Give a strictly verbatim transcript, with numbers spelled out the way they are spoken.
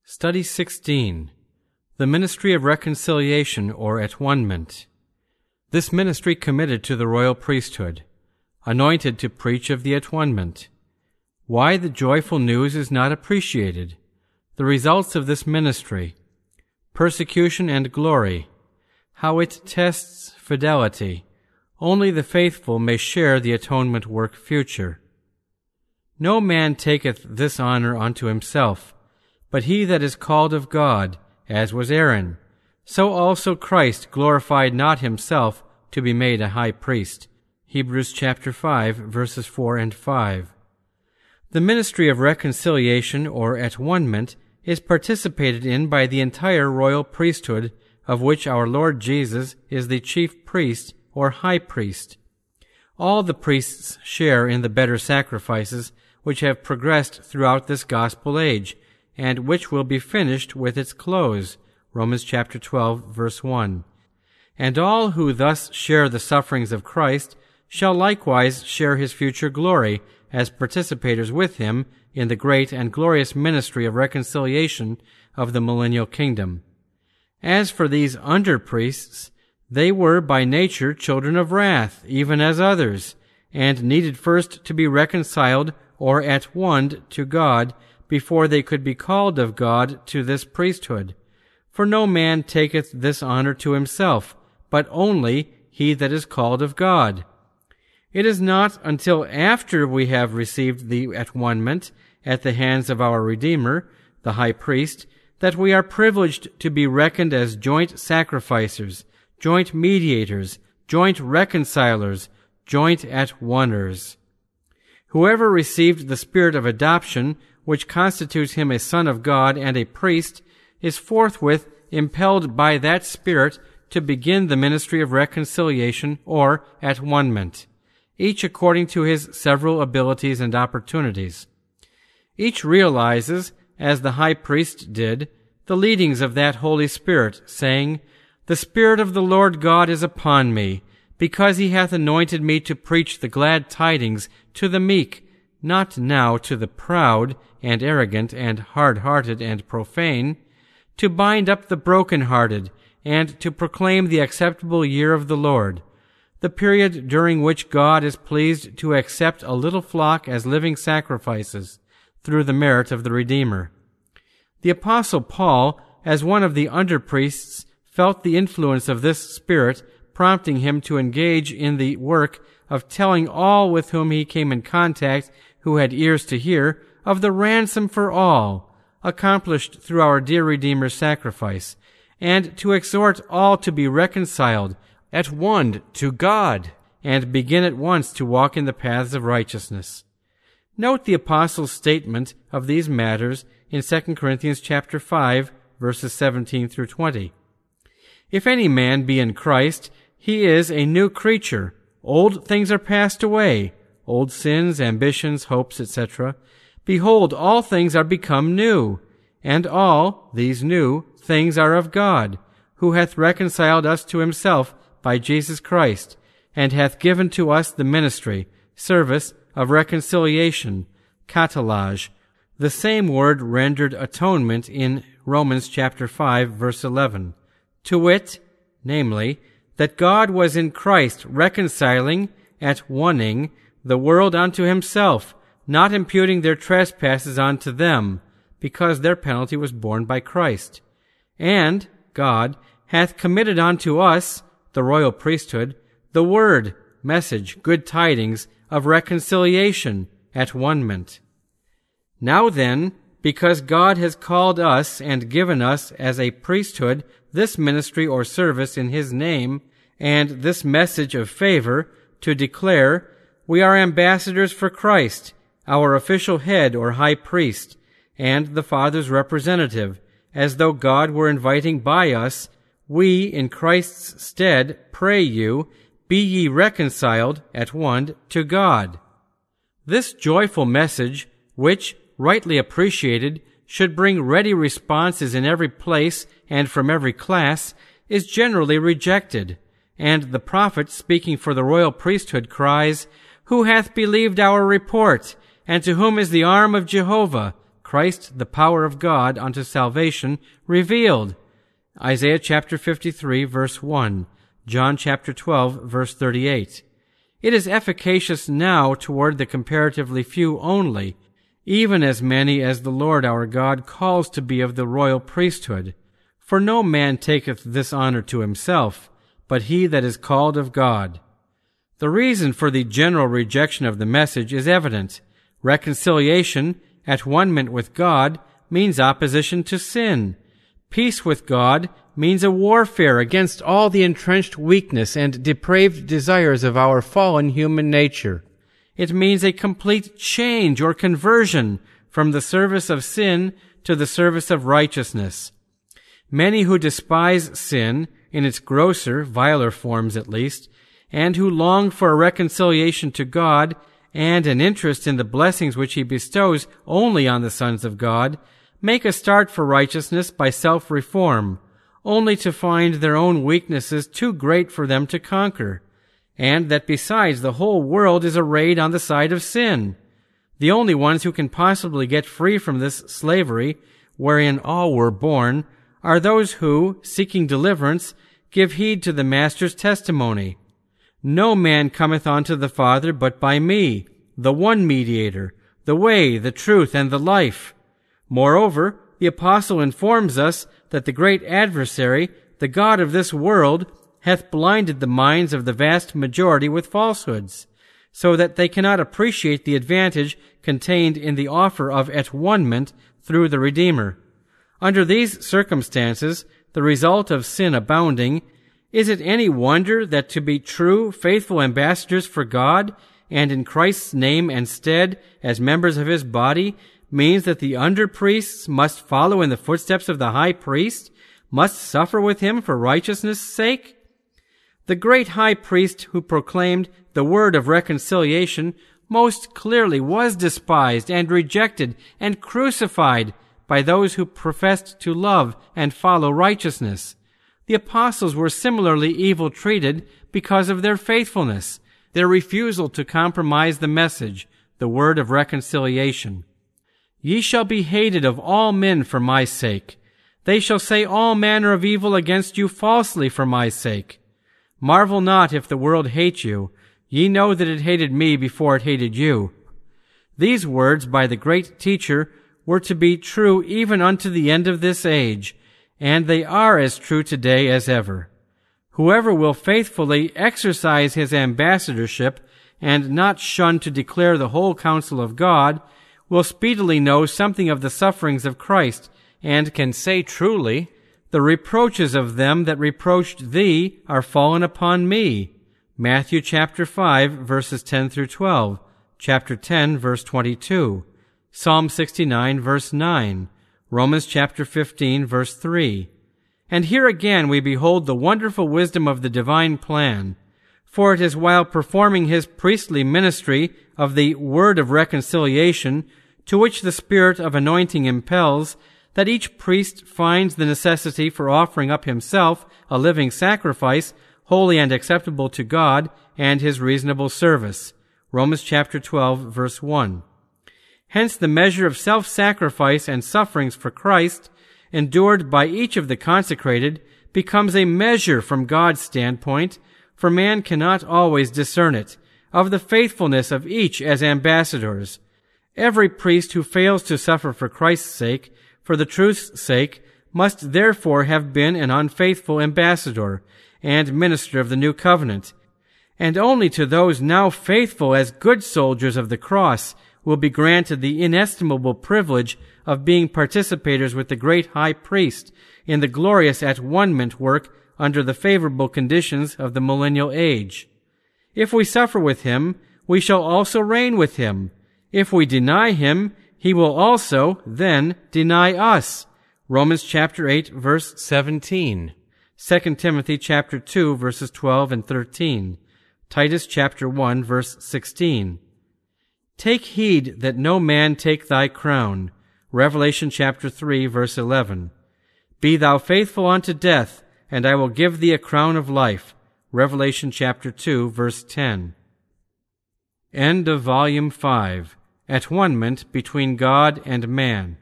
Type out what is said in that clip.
Study sixteen. The Ministry of Reconciliation or At-One-ment. This ministry committed to the royal priesthood, anointed to preach of the At-One-ment. Why the joyful news is not appreciated. The results of this ministry. Persecution and glory. How it tests fidelity. Only the faithful may share the atonement work future. No man taketh this honor unto himself, but he that is called of God, as was Aaron. So also Christ glorified not himself to be made a high priest. Hebrews chapter five, verses four and five. The ministry of reconciliation or at-one-ment is participated in by the entire royal priesthood, of which our Lord Jesus is the chief priest or high priest. All the priests share in the better sacrifices which have progressed throughout this gospel age, and which will be finished with its close, Romans chapter twelve, verse one. And all who thus share the sufferings of Christ shall likewise share his future glory as participators with him in the great and glorious ministry of reconciliation of the millennial kingdom. As for these under-priests, they were by nature children of wrath, even as others, and needed first to be reconciled or at-one to God before they could be called of God to this priesthood. For no man taketh this honor to himself, but only he that is called of God. It is not until after we have received the at-one-ment at the hands of our Redeemer, the high priest, that we are privileged to be reckoned as joint sacrificers, joint mediators, joint reconcilers, joint at-oneers. Whoever received the spirit of adoption, which constitutes him a son of God and a priest, is forthwith impelled by that Spirit to begin the ministry of reconciliation or at-one-ment, each according to his several abilities and opportunities. Each realizes, as the high priest did, the leadings of that Holy Spirit, saying, "The Spirit of the Lord God is upon me, because he hath anointed me to preach the glad tidings to the meek, not now to the proud and arrogant and hard-hearted and profane, to bind up the broken-hearted, and to proclaim the acceptable year of the Lord, the period during which God is pleased to accept a little flock as living sacrifices, through the merit of the Redeemer." The Apostle Paul, as one of the under-priests, felt the influence of this Spirit, prompting him to engage in the work of telling all with whom he came in contact who had ears to hear of the ransom for all, accomplished through our dear Redeemer's sacrifice, and to exhort all to be reconciled, at one to God, and begin at once to walk in the paths of righteousness. Note the apostle's statement of these matters in Second Corinthians chapter five, verses seventeen through twenty. If any man be in Christ, he is a new creature. Old things are passed away, old sins, ambitions, hopes, et cetera. Behold, all things are become new, and all, these new, things are of God, who hath reconciled us to himself by Jesus Christ, and hath given to us the ministry, service of reconciliation, katalage, the same word rendered atonement in Romans chapter five, verse eleven, to wit, namely, that God was in Christ reconciling, at-oneing, the world unto himself, not imputing their trespasses unto them, because their penalty was borne by Christ. And God hath committed unto us, the royal priesthood, the word, message, good tidings, of reconciliation, at-one-ment. Now then, because God has called us and given us as a priesthood this ministry or service in his name, and this message of favor, to declare, we are ambassadors for Christ, our official head or high priest, and the Father's representative, as though God were inviting by us, we in Christ's stead pray you, be ye reconciled at one to God. This joyful message, which, rightly appreciated, should bring ready responses in every place and from every class, is generally rejected, and the prophet speaking for the royal priesthood cries, "Who hath believed our report, and to whom is the arm of Jehovah? Christ the power of God unto salvation revealed. Isaiah chapter fifty-three, verse one, John chapter twelve, verse thirty-eight. It is efficacious now toward the comparatively few only, even as many as the Lord our God calls to be of the royal priesthood. For no man taketh this honor to himself, but he that is called of God. The reason for the general rejection of the message is evident. Reconciliation, at one-ment with God, means opposition to sin. Peace with God means a warfare against all the entrenched weakness and depraved desires of our fallen human nature. It means a complete change or conversion from the service of sin to the service of righteousness. Many who despise sin, in its grosser, viler forms at least, and who long for a reconciliation to God and an interest in the blessings which he bestows only on the sons of God, make a start for righteousness by self-reform, only to find their own weaknesses too great for them to conquer, and that besides the whole world is arrayed on the side of sin. The only ones who can possibly get free from this slavery, wherein all were born, are those who, seeking deliverance, give heed to the Master's testimony. No man cometh unto the Father but by me, the one mediator, the way, the truth, and the life. Moreover, the apostle informs us that the great adversary, the god of this world, hath blinded the minds of the vast majority with falsehoods, so that they cannot appreciate the advantage contained in the offer of at-one-ment through the Redeemer. Under these circumstances, the result of sin abounding, is it any wonder that to be true, faithful ambassadors for God, and in Christ's name and stead, as members of his body, means that the under-priests must follow in the footsteps of the high priest, must suffer with him for righteousness' sake? The great high priest who proclaimed the word of reconciliation most clearly was despised and rejected and crucified by those who professed to love and follow righteousness. The apostles were similarly evil treated because of their faithfulness, their refusal to compromise the message, the word of reconciliation. Ye shall be hated of all men for my sake. They shall say all manner of evil against you falsely for my sake. Marvel not if the world hate you. Ye know that it hated me before it hated you. These words by the great teacher were to be true even unto the end of this age, and they are as true today as ever. Whoever will faithfully exercise his ambassadorship and not shun to declare the whole counsel of God will speedily know something of the sufferings of Christ, and can say truly, the reproaches of them that reproached thee are fallen upon me. Matthew chapter five, verses ten through twelve, chapter ten, verse twenty-two, Psalm sixty-nine, verse nine, Romans chapter fifteen, verse three. And here again we behold the wonderful wisdom of the divine plan, for it is while performing his priestly ministry of the word of reconciliation, to which the spirit of anointing impels, that each priest finds the necessity for offering up himself a living sacrifice, holy and acceptable to God, and his reasonable service. Romans chapter twelve, verse one. Hence the measure of self-sacrifice and sufferings for Christ, endured by each of the consecrated, becomes a measure from God's standpoint, for man cannot always discern it, of the faithfulness of each as ambassadors. Every priest who fails to suffer for Christ's sake, for the truth's sake, must therefore have been an unfaithful ambassador and minister of the new covenant. And only to those now faithful as good soldiers of the cross will be granted the inestimable privilege of being participators with the great high priest in the glorious at-one-ment work under the favorable conditions of the millennial age. If we suffer with him, we shall also reign with him. If we deny him, he will also then deny us. Romans chapter eight, verse seventeen. Second Timothy chapter two, verses twelve and thirteen. Titus chapter one, verse sixteen. Take heed that no man take thy crown. Revelation chapter three, verse eleven. Be thou faithful unto death, and I will give thee a crown of life. Revelation chapter two, verse ten. End of volume five. At-one-ment between God and man.